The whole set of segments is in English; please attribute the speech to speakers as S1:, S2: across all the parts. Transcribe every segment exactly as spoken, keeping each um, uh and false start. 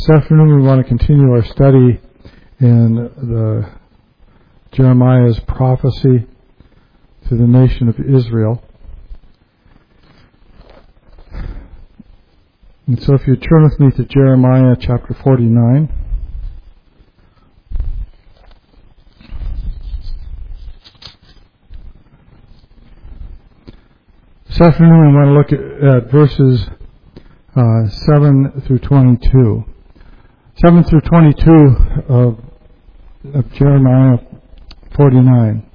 S1: This afternoon we want to continue our study in the Jeremiah's prophecy to the nation of Israel. And so if you turn with me to Jeremiah chapter forty-nine. This afternoon we want to look at, at verses uh, seven through twenty-two. seven through twenty-two of, of Jeremiah forty-nine.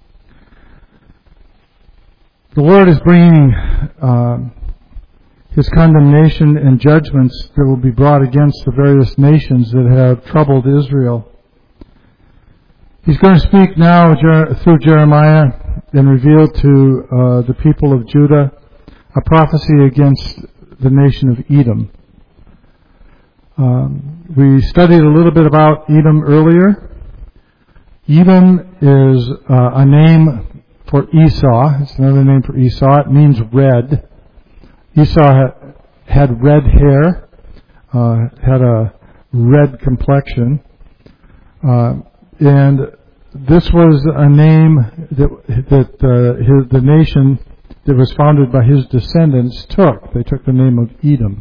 S1: The Lord is bringing uh, His condemnation and judgments that will be brought against the various nations that have troubled Israel. He's going to speak now through Jeremiah and reveal to uh, the people of Judah a prophecy against the nation of Edom. Um, we studied a little bit about Edom earlier. Edom is uh, a name for Esau. It's another name for Esau. It means red. Esau had, had red hair, uh, had a red complexion, uh, and this was a name that, that uh, his, the nation that was founded by his descendants took. They took the name of Edom.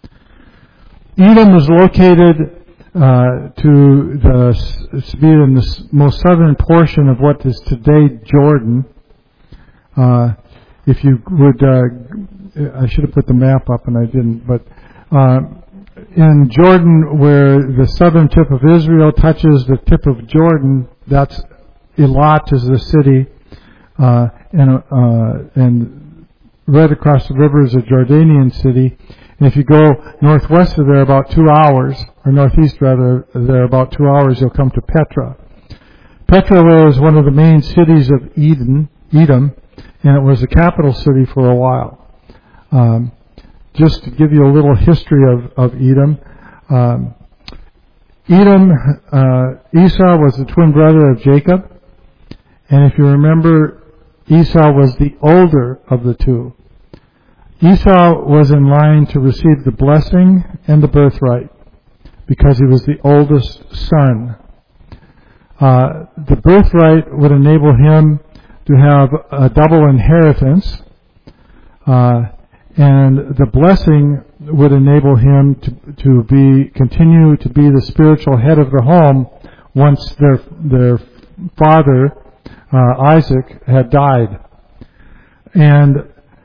S1: Edom was located uh, to the, be in the most southern portion of what is today Jordan. Uh, if you would, uh, I should have put the map up and I didn't, but uh, in Jordan, where the southern tip of Israel touches the tip of Jordan, that's Eilat is the city, uh, and uh, and right across the river is a Jordanian city. And if you go northwest of there about two hours, or northeast rather, there about two hours, you'll come to Petra. Petra was one of the main cities of Edom, Edom, and it was the capital city for a while. Um, just to give you a little history of, of Edom, um, Edom, uh, Esau was the twin brother of Jacob, and if you remember, Esau was the older of the two. Esau was in line to receive the blessing and the birthright because he was the oldest son. Uh, the birthright would enable him to have a double inheritance, uh, and the blessing would enable him to, to be continue to be the spiritual head of the home once their their father uh, Isaac had died. And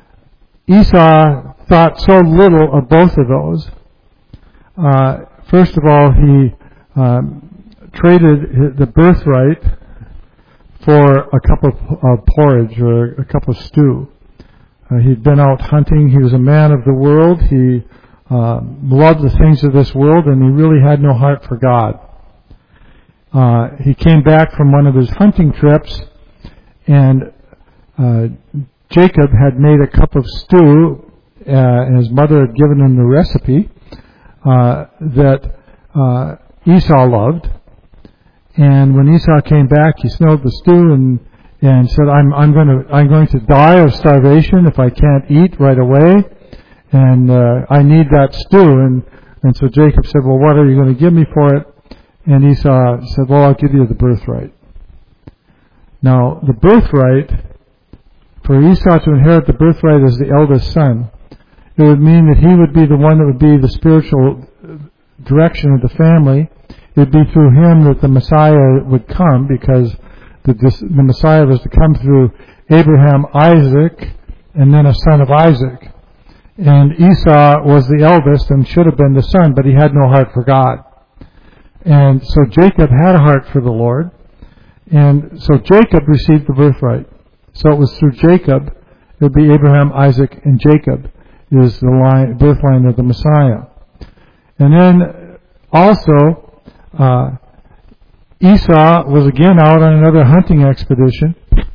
S1: Esau thought so little of both of those. Uh, first of all, he um, traded the birthright for a cup of, of porridge or a cup of stew. Uh, he'd been out hunting. He was a man of the world. He uh, loved the things of this world, and he really had no heart for God. Uh, he came back from one of his hunting trips, and uh, Jacob had made a cup of stew, uh, and his mother had given him the recipe uh, that uh, Esau loved. And when Esau came back, he smelled the stew and and said, "I'm I'm going to I'm going to die of starvation if I can't eat right away, and uh, I need that stew." And and so Jacob said, "Well, what are you going to give me for it?" And Esau said, "Well, I'll give you the birthright." Now, the birthright, for Esau to inherit the birthright as the eldest son, it would mean that he would be the one that would be the spiritual direction of the family. It would be through him that the Messiah would come, because the, the Messiah was to come through Abraham, Isaac, and then a son of Isaac. And Esau was the eldest and should have been the son, but he had no heart for God. And so Jacob had a heart for the Lord, and so Jacob received the birthright. So it was through Jacob, it would be Abraham, Isaac, and Jacob is the line, birth line of the Messiah. And then also, uh, Esau was again out on another hunting expedition,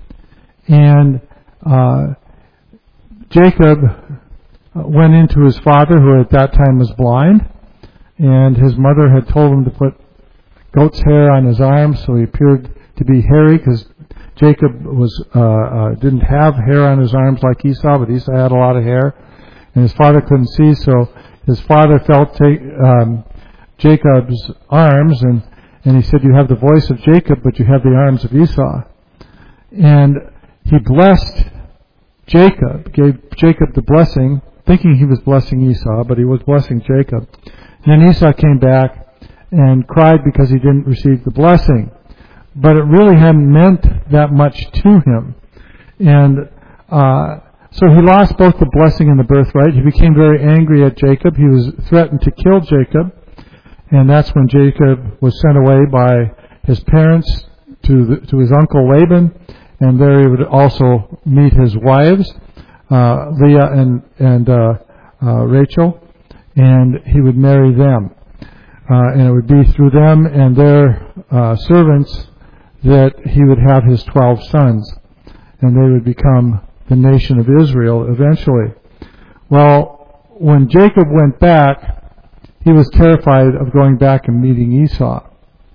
S1: and uh, Jacob went into his father, who at that time was blind, and his mother had told him to put goat's hair on his arms, so he appeared to be hairy, because Jacob was uh, uh, didn't have hair on his arms like Esau, but Esau had a lot of hair, and his father couldn't see, so his father felt take, um, Jacob's arms, and, and he said, you have the voice of Jacob, but you have the arms of Esau. And he blessed Jacob, gave Jacob the blessing, thinking he was blessing Esau, but he was blessing Jacob. And then Esau came back and cried because he didn't receive the blessing. But it really hadn't meant that much to him. And uh, so he lost both the blessing and the birthright. He became very angry at Jacob. He was threatened to kill Jacob. And that's when Jacob was sent away by his parents to the, to his uncle Laban. And there he would also meet his wives, uh, Leah and, and uh, uh, Rachel. And he would marry them. Uh, and it would be through them and their uh, servants that he would have his twelve sons, and they would become the nation of Israel eventually. Well, when Jacob went back, he was terrified of going back and meeting Esau.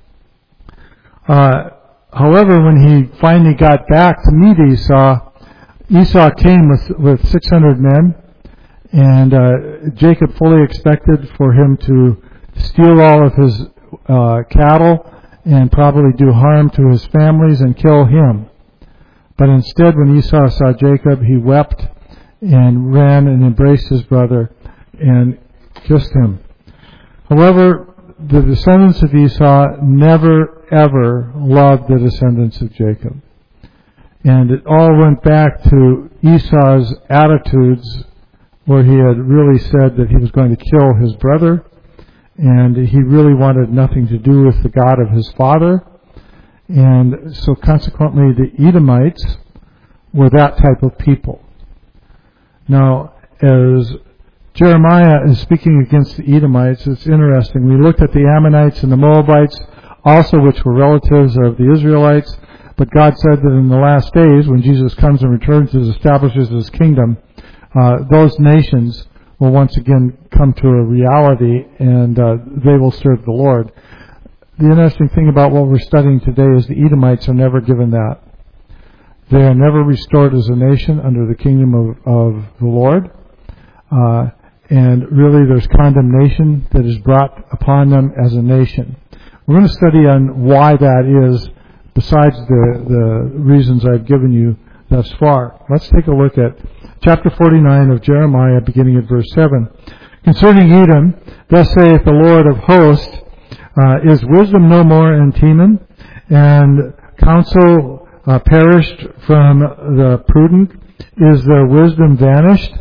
S1: Uh, however, when he finally got back to meet Esau, Esau came with, with six hundred men, and uh, Jacob fully expected for him to steal all of his uh, cattle and probably do harm to his families and kill him. But instead, when Esau saw Jacob, he wept and ran and embraced his brother and kissed him. However, the descendants of Esau never, ever loved the descendants of Jacob. And it all went back to Esau's attitudes, where he had really said that he was going to kill his brother, and he really wanted nothing to do with the God of his father. And so consequently the Edomites were that type of people. Now, as Jeremiah is speaking against the Edomites, it's interesting. We looked at the Ammonites and the Moabites, also which were relatives of the Israelites, but God said that in the last days, when Jesus comes and returns and establishes his kingdom, uh, those nations will once again come to a reality, and uh, they will serve the Lord. The interesting thing about what we're studying today is the Edomites are never given that. They are never restored as a nation under the kingdom of, of the Lord. Uh, and really there's condemnation that is brought upon them as a nation. We're going to study on why that is, besides the, the reasons I've given you thus far. Let's take a look at chapter forty-nine of Jeremiah, beginning at verse seven. Concerning Edom, thus saith the Lord of hosts, uh, is wisdom no more in Teman, and counsel uh, perished from the prudent? Is their wisdom vanished?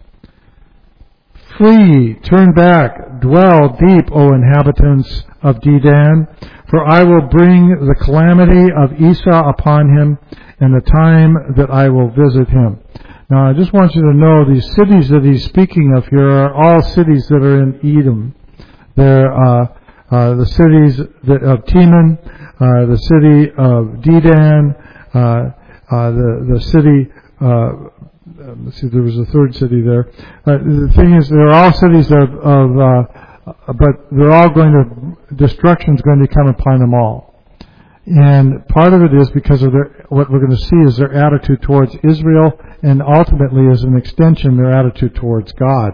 S1: Flee, turn back, dwell deep, O inhabitants of Dedan, for I will bring the calamity of Esau upon him, and the time that I will visit him. Now, I just want you to know these cities that he's speaking of here are all cities that are in Edom. They're uh, uh, the cities that, of Teman, uh, the city of Dedan, uh, uh, the the city. Uh, let's see, there was a third city there. Uh, the thing is, they're all cities of, of uh, but they're all going to destruction's going to come upon them all. And part of it is because of their, what we're going to see is their attitude towards Israel, and ultimately as an extension, their attitude towards God.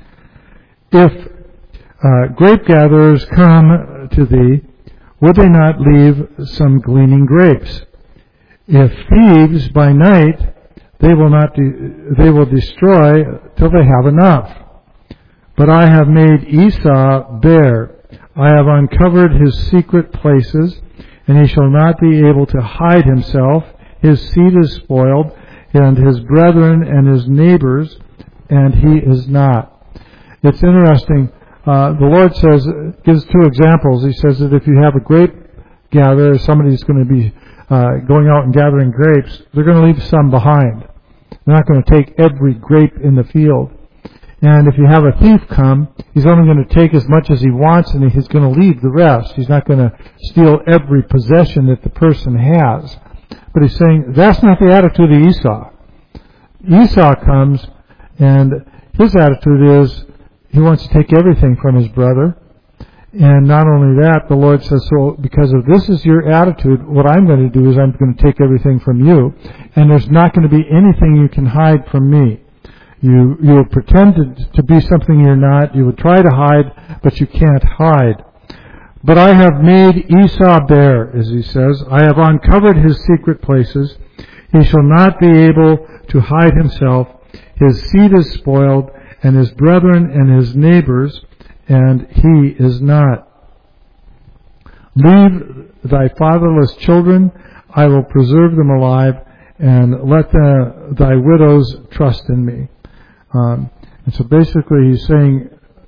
S1: If uh, grape gatherers come to thee, would they not leave some gleaning grapes? If thieves by night, they will not de- they will destroy till they have enough. But I have made Esau bare. I have uncovered his secret places, and he shall not be able to hide himself. His seed is spoiled, and his brethren and his neighbors, and he is not. It's interesting. Uh, the Lord says, gives two examples. He says that if you have a grape gatherer, somebody's going to be uh, going out and gathering grapes, they're going to leave some behind. They're not going to take every grape in the field. And if you have a thief come, he's only going to take as much as he wants, and he's going to leave the rest. He's not going to steal every possession that the person has. But he's saying that's not the attitude of Esau. Esau comes, and his attitude is he wants to take everything from his brother. And not only that, the Lord says, so because of this is your attitude, what I'm going to do is I'm going to take everything from you, and there's not going to be anything you can hide from me. You you will pretend to, to be something you're not. You would try to hide, but you can't hide. But I have made Esau bare, as he says. I have uncovered his secret places. He shall not be able to hide himself. His seed is spoiled, and his brethren and his neighbors, and he is not. Leave thy fatherless children, I will preserve them alive, and let the, thy widows trust in me. Um, and so basically he's saying,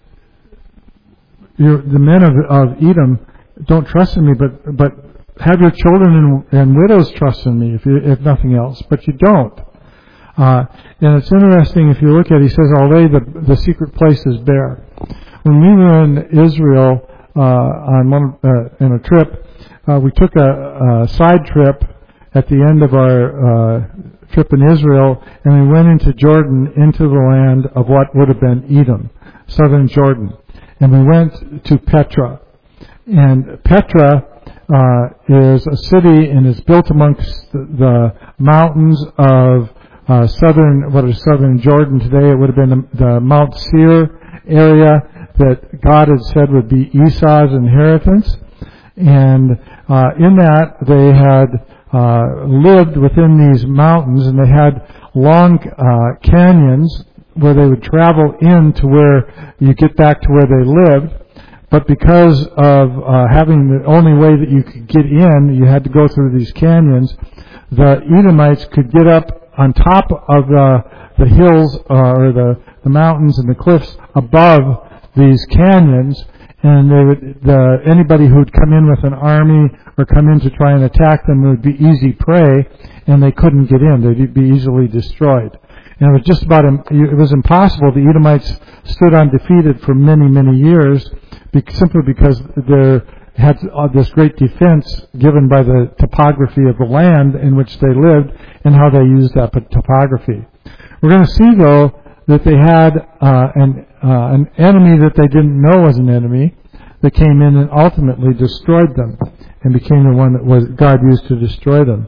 S1: you're, the men of, of Edom don't trust in me, but but have your children and, and widows trust in me, if you, if nothing else. But you don't. Uh, and it's interesting, if you look at it, he says, I'll lay the, the secret places bare. When we were in Israel uh, on one uh, in a trip, uh, we took a, a side trip at the end of our uh, trip in Israel, and we went into Jordan, into the land of what would have been Edom, southern Jordan. And we went to Petra. And Petra uh, is a city and is built amongst the, the mountains of uh, southern, what is southern Jordan today. It would have been the, the Mount Seir area that God had said would be Esau's inheritance. And uh, in that they had uh, lived within these mountains, and they had long uh, canyons where they would travel in to where you get back to where they lived. But because of uh, having the only way that you could get in, you had to go through these canyons, the Edomites could get up on top of the, the hills uh, or the, the mountains and the cliffs above these canyons, and they would, the, anybody who would come in with an army or come in to try and attack them would be easy prey, and they couldn't get in. They'd be easily destroyed. And it was just about, it was impossible. The Edomites stood undefeated for many, many years, simply because they had this great defense given by the topography of the land in which they lived and how they used that topography. We're going to see, though, that they had uh, an, uh, an enemy that they didn't know was an enemy that came in and ultimately destroyed them and became the one that was God used to destroy them.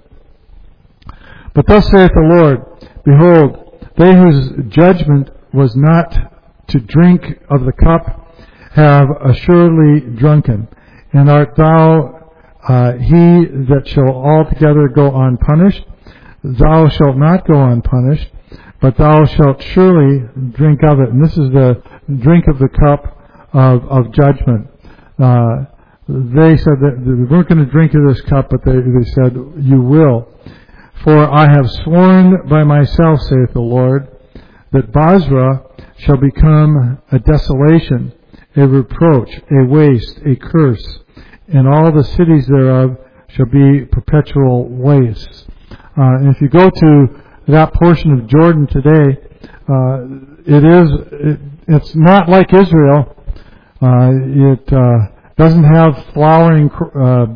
S1: But thus saith the Lord, behold, they whose judgment was not to drink of the cup have assuredly drunken. And art thou uh, he that shall altogether go unpunished? Thou shalt not go unpunished, but thou shalt surely drink of it. And this is the drink of the cup of, of judgment. Uh, they said that we weren't going to drink of this cup, but they, they said, you will. For I have sworn by myself, saith the Lord, that Basra shall become a desolation, a reproach, a waste, a curse, and all the cities thereof shall be perpetual wastes. Uh, and if you go to that portion of Jordan today, uh, it is, it, it's not like Israel. Uh, it uh, doesn't have flowering uh,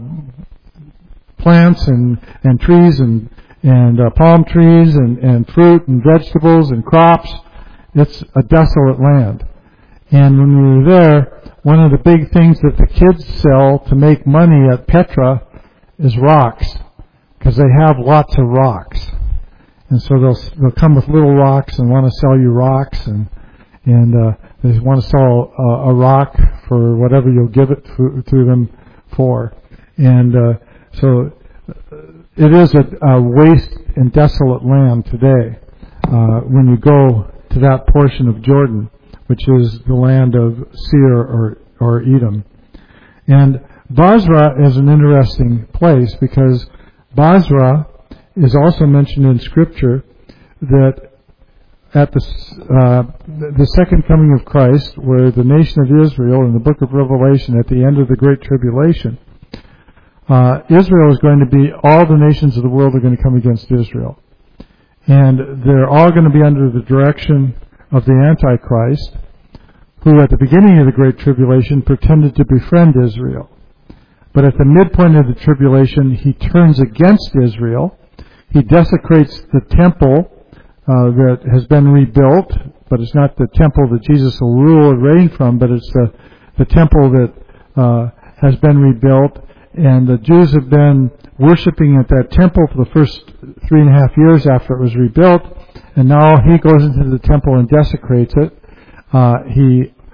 S1: plants and, and trees and and uh, palm trees and, and fruit and vegetables and crops. It's a desolate land. And when we were there, one of the big things that the kids sell to make money at Petra is rocks, because they have lots of rocks. And so they'll they'll come with little rocks and want to sell you rocks, and and uh, they want to sell a, a rock for whatever you'll give it to, to them for. And uh, so it is a, a waste and desolate land today uh, when you go to that portion of Jordan, which is the land of Seir or, or Edom. And Basra is an interesting place because Basra is also mentioned in Scripture that at the, uh, the second coming of Christ, where the nation of Israel in the book of Revelation at the end of the Great Tribulation, Uh, Israel is going to be, all the nations of the world are going to come against Israel. And they're all going to be under the direction of the Antichrist, who at the beginning of the Great Tribulation pretended to befriend Israel. But at the midpoint of the tribulation, he turns against Israel. He desecrates the temple uh, that has been rebuilt, but it's not the temple that Jesus will rule and reign from, but it's the, the temple that uh, has been rebuilt. And the Jews have been worshiping at that temple for the first three and a half years after it was rebuilt. And now he goes into the temple and desecrates it. Uh, he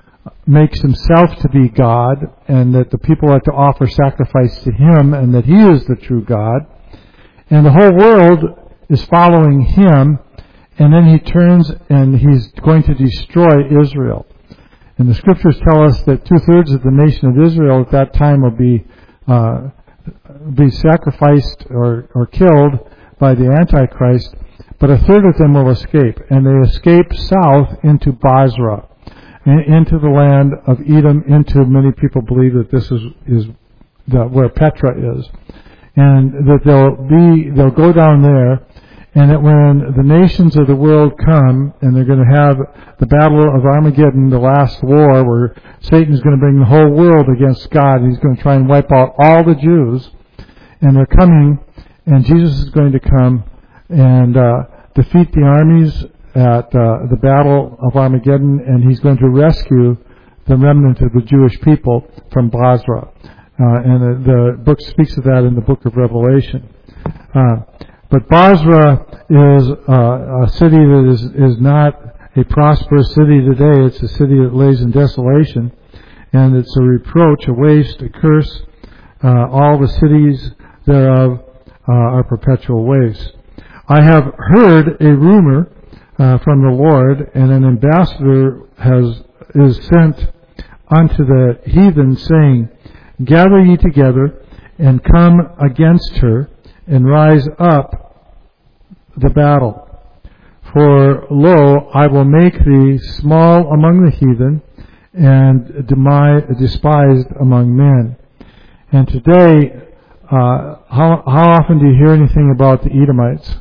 S1: makes himself to be God, and that the people are to offer sacrifice to him, and that he is the true God. And the whole world is following him, and then he turns and he's going to destroy Israel. And the scriptures tell us that two-thirds of the nation of Israel at that time will be uh, be sacrificed or, or killed by the Antichrist, but a third of them will escape, and they escape south into Basra, into the land of Edom, into, many people believe that this is, is the, where Petra is, and that they'll be, they'll go down there, and that when the nations of the world come, and they're going to have the battle of Armageddon, the last war, where Satan's going to bring the whole world against God, and he's going to try and wipe out all the Jews, and they're coming, and Jesus is going to come and uh, defeat the armies at uh, the battle of Armageddon, and he's going to rescue the remnant of the Jewish people from Basra. Uh, and the, the book speaks of that in the book of Revelation. Uh, but Basra is uh, a city that is, is not a prosperous city today. It's a city that lays in desolation, and it's a reproach, a waste, a curse. Uh, all the cities thereof uh, are perpetual waste. I have heard a rumor uh, from the Lord, and an ambassador has is sent unto the heathen, saying, Gather ye together, and come against her, and rise up the battle. For, lo, I will make thee small among the heathen, and demi- despised among men. And today, uh, how, how often do you hear anything about the Edomites?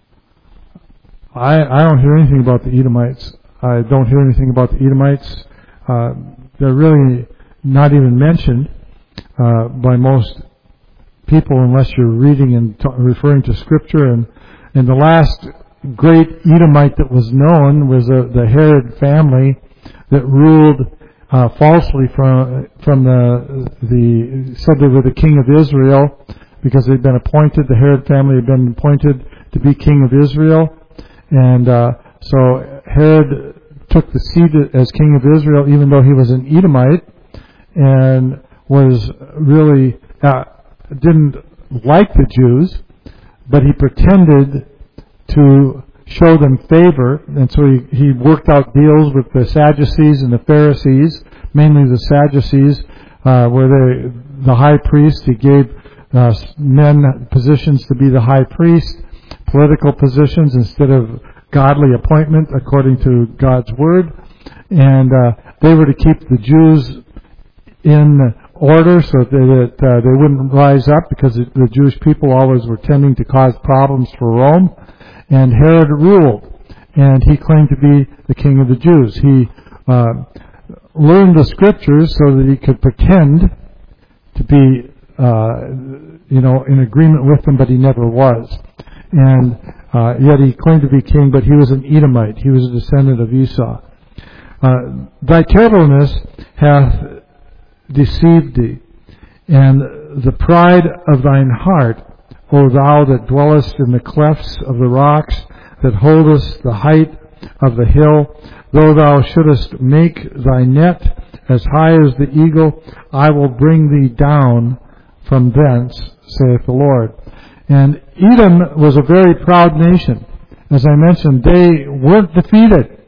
S1: I, I don't hear anything about the Edomites. I don't hear anything about the Edomites. Uh, they're really not even mentioned uh, by most people unless you're reading and t- referring to Scripture. And, and the last great Edomite that was known was uh, the Herod family that ruled uh, falsely from from the the said they were the king of Israel because they'd been appointed. The Herod family had been appointed to be king of Israel. And uh, so Herod took the seat as king of Israel, even though he was an Edomite, and was really uh, didn't like the Jews, but he pretended to show them favor, and so he, he worked out deals with the Sadducees and the Pharisees, mainly the Sadducees, uh, where they, the high priest, he gave uh, men positions to be the high priest, political positions instead of godly appointment according to God's word, and uh, they were to keep the Jews in order so that uh, they wouldn't rise up, because the Jewish people always were tending to cause problems for Rome. And Herod ruled, and he claimed to be the king of the Jews. He uh, learned the scriptures so that he could pretend to be, uh, you know, in agreement with them, but he never was. And uh, yet he claimed to be king, but he was an Edomite. He was a descendant of Esau. Uh, Thy terribleness hath deceived thee, and the pride of thine heart, O thou that dwellest in the clefts of the rocks, that holdest the height of the hill, though thou shouldest make thy net as high as the eagle, I will bring thee down from thence, saith the Lord. And Edom was a very proud nation. As I mentioned, they weren't defeated.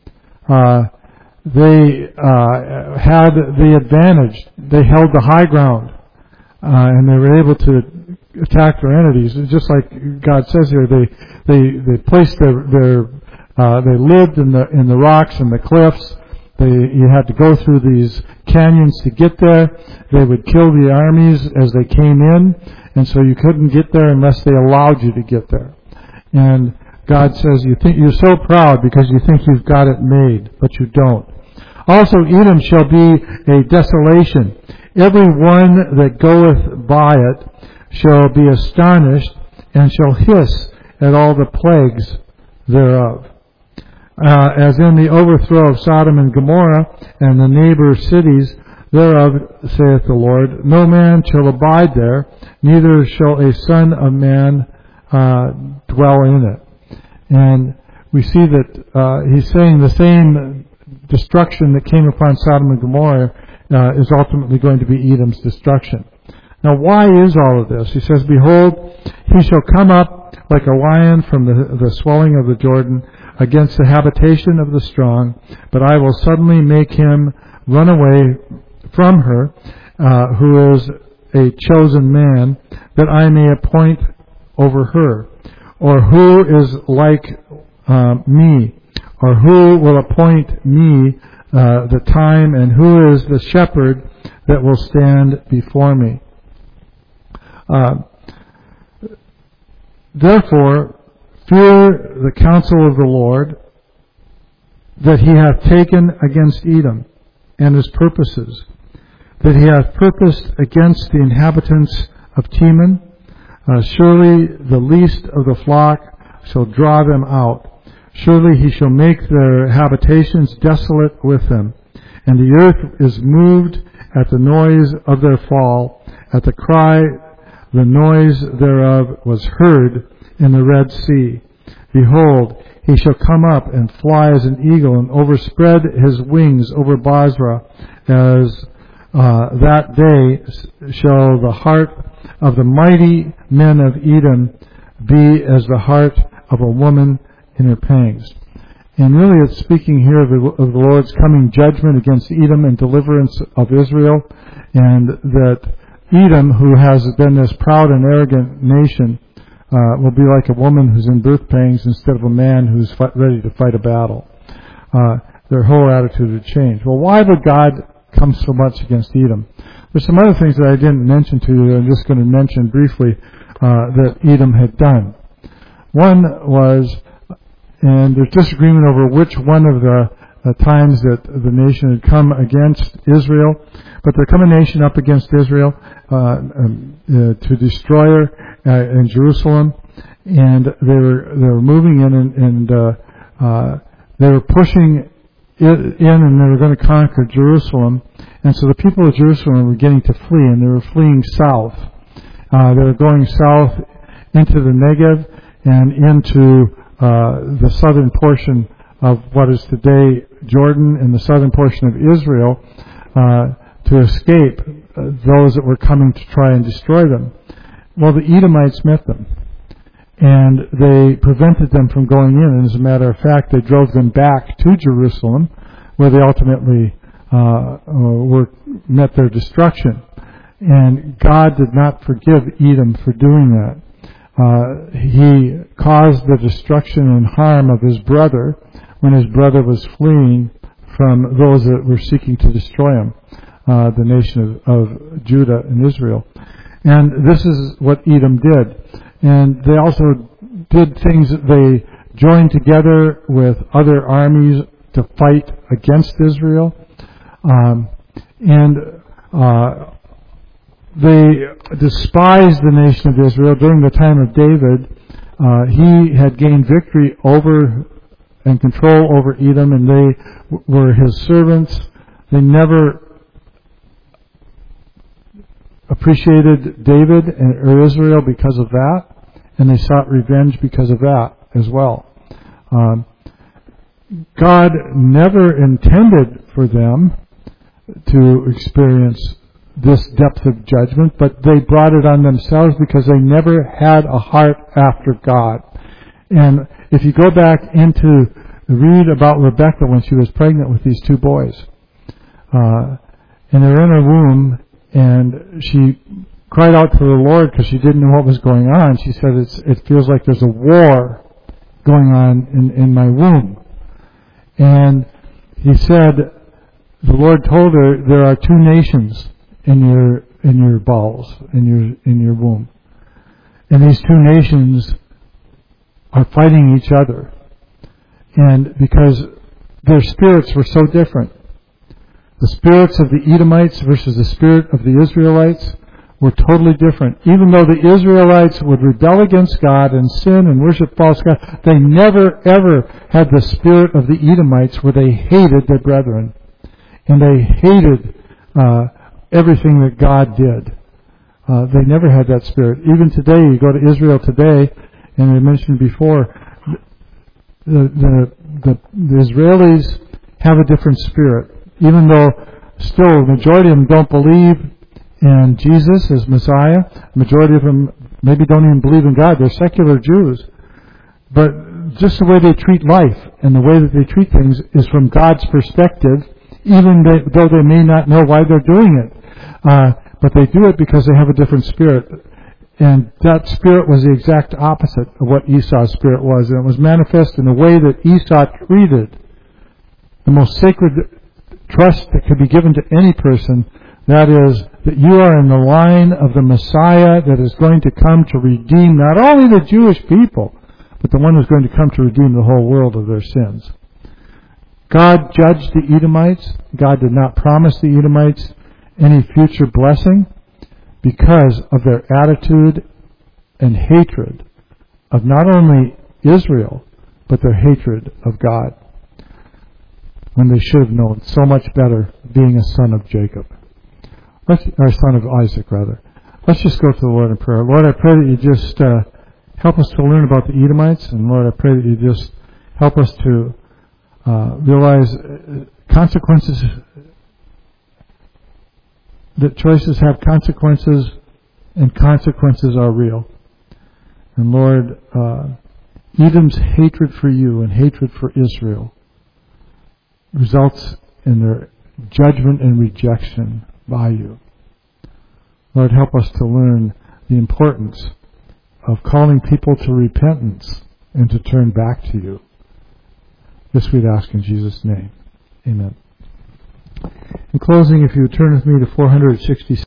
S1: Uh, they uh, had the advantage. They held the high ground, uh, and they were able to attack their enemies. Just like God says here, they they they placed their their uh, they lived in the in the rocks and the cliffs. They you had to go through these canyons to get there. They would kill the armies as they came in, and so you couldn't get there unless they allowed you to get there. And God says, you think you're so proud because you think you've got it made, but you don't. Also, Edom shall be a desolation. Every one that goeth by it shall be astonished, and shall hiss at all the plagues thereof. Uh, as in the overthrow of Sodom and Gomorrah, and the neighbor cities thereof, saith the Lord, no man shall abide there, neither shall a son of man uh, dwell in it. And we see that uh, he's saying the same destruction that came upon Sodom and Gomorrah uh, is ultimately going to be Edom's destruction. Now, why is all of this? He says, "Behold, he shall come up like a lion from the, the swelling of the Jordan against the habitation of the strong, but I will suddenly make him run away from her, uh, who is a chosen man, that I may appoint over her. Or who is like uh, me? Or who will appoint me uh, the time, and who is the shepherd that will stand before me? Uh, therefore, fear the counsel of the Lord, that he hath taken against Edom and his purposes, that he hath purposed against the inhabitants of Teman. Uh, surely the least of the flock shall draw them out. Surely he shall make their habitations desolate with them. And the earth is moved at the noise of their fall. At the cry, the noise thereof was heard in the Red Sea. Behold, he shall come up and fly as an eagle, and overspread his wings over Basra. As uh, that day shall the heart of the mighty men of Edom be as the heart of a woman in her pangs." And really it's speaking here of the, of the Lord's coming judgment against Edom and deliverance of Israel, and that Edom, who has been this proud and arrogant nation, uh, will be like a woman who's in birth pangs instead of a man who's fight, ready to fight a battle. Uh, their whole attitude would change. Well, why would God come so much against Edom? There's some other things that I didn't mention to you that I'm just going to mention briefly uh, that Edom had done. One was, and there's disagreement over which one of the uh, times that the nation had come against Israel, but there come a nation up against Israel uh, um, uh, to destroy her uh, in Jerusalem, and they were they were moving in, and, and uh, uh, they were pushing it in, and they were going to conquer Jerusalem. And so the people of Jerusalem were getting to flee, and they were fleeing south. Uh, they were going south into the Negev and into uh, the southern portion of what is today Jordan and the southern portion of Israel uh, to escape uh, those that were coming to try and destroy them. Well, the Edomites met them, and they prevented them from going in. And as a matter of fact, they drove them back to Jerusalem, where they ultimately uh, were met their destruction. And God did not forgive Edom for doing that. Uh, he caused the destruction and harm of his brother when his brother was fleeing from those that were seeking to destroy him, uh, the nation of, of Judah and Israel. And this is what Edom did. And they also did things that they joined together with other armies to fight against Israel. Um, and uh, they despised the nation of Israel. During the time of David, uh, he had gained victory over and control over Edom, and they w- were his servants. They never appreciated David and or Israel because of that, and they sought revenge because of that as well. Um, God never intended for them to experience this depth of judgment, but they brought it on themselves because they never had a heart after God. And if you go back into read about Rebekah when she was pregnant with these two boys, uh, and they're in her womb, and she cried out to the Lord because she didn't know what was going on. She said, it's, it feels like there's a war going on in, in my womb. And he said, the Lord told her, there are two nations in your in your bowels, in your in your womb. And these two nations are fighting each other. And because their spirits were so different. The spirits of the Edomites versus the spirit of the Israelites were totally different. Even though the Israelites would rebel against God and sin and worship false gods, they never ever had the spirit of the Edomites where they hated their brethren. And they hated uh, everything that God did. Uh, they never had that spirit. Even today, you go to Israel today, and I mentioned before, the, the, the, the Israelis have a different spirit. Even though still the majority of them don't believe in Jesus as Messiah, the majority of them maybe don't even believe in God. They're secular Jews. But just the way they treat life and the way that they treat things is from God's perspective, even they, though they may not know why they're doing it. Uh, but they do it because they have a different spirit. And that spirit was the exact opposite of what Esau's spirit was. And it was manifest in the way that Esau treated the most sacred trust that could be given to any person. That is, that you are in the line of the Messiah that is going to come to redeem not only the Jewish people, but the one who's going to come to redeem the whole world of their sins. God judged the Edomites. God did not promise the Edomites any future blessing because of their attitude and hatred of not only Israel, but their hatred of God, when they should have known so much better, being a son of Jacob. Let's, or son of Isaac, rather. Let's just go to the Lord in prayer. Lord, I pray that you just uh, help us to learn about the Edomites, and Lord, I pray that you just help us to uh, realize consequences, that choices have consequences, and consequences are real. And Lord, uh, Edom's hatred for you and hatred for Israel results in their judgment and rejection by you. Lord, help us to learn the importance of calling people to repentance and to turn back to you. This we'd ask in Jesus' name. Amen. In closing, if you would turn with me to four sixty-six.